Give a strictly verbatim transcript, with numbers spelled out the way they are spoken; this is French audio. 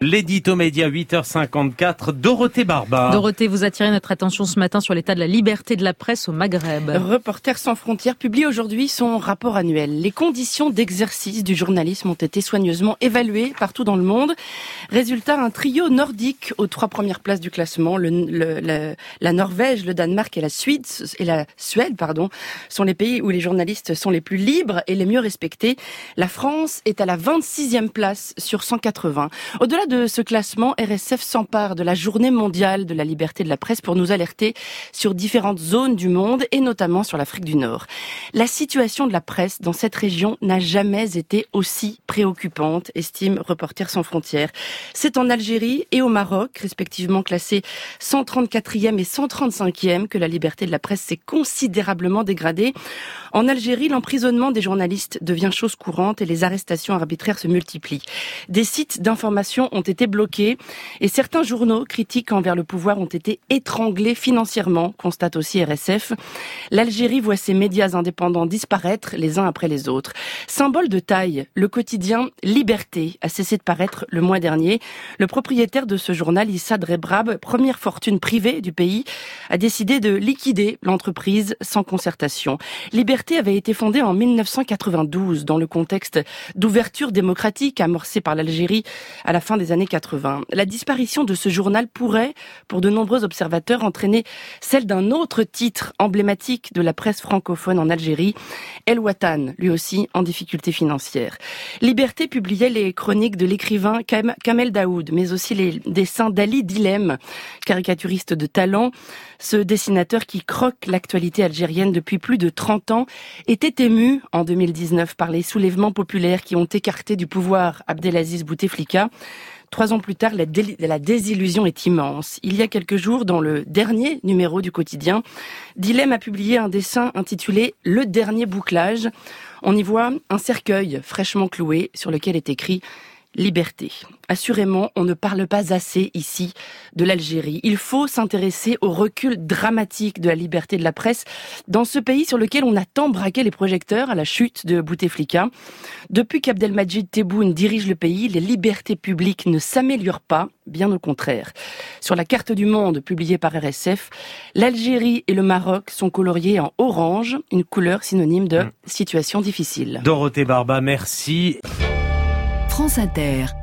L'édito média huit heures cinquante-quatre, Dorothée Barba. Dorothée, vous attirez notre attention ce matin sur l'état de la liberté de la presse au Maghreb. Reporters sans frontières publie aujourd'hui son rapport annuel. Les conditions d'exercice du journalisme ont été soigneusement évaluées partout dans le monde. Résultat, un trio nordique aux trois premières places du classement. Le, le, le, la Norvège, le Danemark et la Suède, et la Suède, pardon, sont les pays où les journalistes sont les plus libres et les mieux respectés. La France est à la vingt-sixième place sur cent quatre-vingts. Au-delà de ce classement, R S F s'empare de la journée mondiale de la liberté de la presse pour nous alerter sur différentes zones du monde et notamment sur l'Afrique du Nord. La situation de la presse dans cette région n'a jamais été aussi préoccupante, estime Reporters sans frontières. C'est en Algérie et au Maroc, respectivement classés cent trente-quatrième et cent trente-cinquième, que la liberté de la presse s'est considérablement dégradée. En Algérie, l'emprisonnement des journalistes devient chose courante et les arrestations arbitraires se multiplient. Des sites d'information ont été bloqués et certains journaux critiques envers le pouvoir ont été étranglés financièrement, constate aussi R S F. L'Algérie voit ses médias indépendants disparaître les uns après les autres. Symbole de taille, le quotidien Liberté a cessé de paraître le mois dernier. Le propriétaire de ce journal, Issa Drebrab, première fortune privée du pays, a décidé de liquider l'entreprise sans concertation. Liberté avait été fondée en mille neuf cent quatre-vingt-douze dans le contexte d'ouverture démocratique amorcée par l'Algérie à la fin des années quatre-vingts. La disparition de ce journal pourrait, pour de nombreux observateurs, entraîner celle d'un autre titre emblématique de la presse francophone en Algérie, El Watan, lui aussi en difficulté financière. Liberté publiait les chroniques de l'écrivain Kamel Daoud, mais aussi les dessins d'Ali Dilem, caricaturiste de talent. Ce dessinateur qui croque l'actualité algérienne depuis plus de trente ans était ému en deux mille dix-neuf par les soulèvements populaires qui ont écarté du pouvoir Abdelaziz Bouteflika. Trois ans plus tard, la, dé- la désillusion est immense. Il y a quelques jours, dans le dernier numéro du quotidien, Dilem a publié un dessin intitulé « Le dernier bouclage ». On y voit un cercueil fraîchement cloué sur lequel est écrit « Liberté ». Assurément, on ne parle pas assez ici de l'Algérie. Il faut s'intéresser au recul dramatique de la liberté de la presse dans ce pays sur lequel on a tant braqué les projecteurs à la chute de Bouteflika. Depuis qu'Abdelmadjid Tebboune dirige le pays, les libertés publiques ne s'améliorent pas, bien au contraire. Sur la carte du monde publiée par R S F, l'Algérie et le Maroc sont coloriés en orange, une couleur synonyme de situation difficile. Dorothée Barba, merci. France Inter.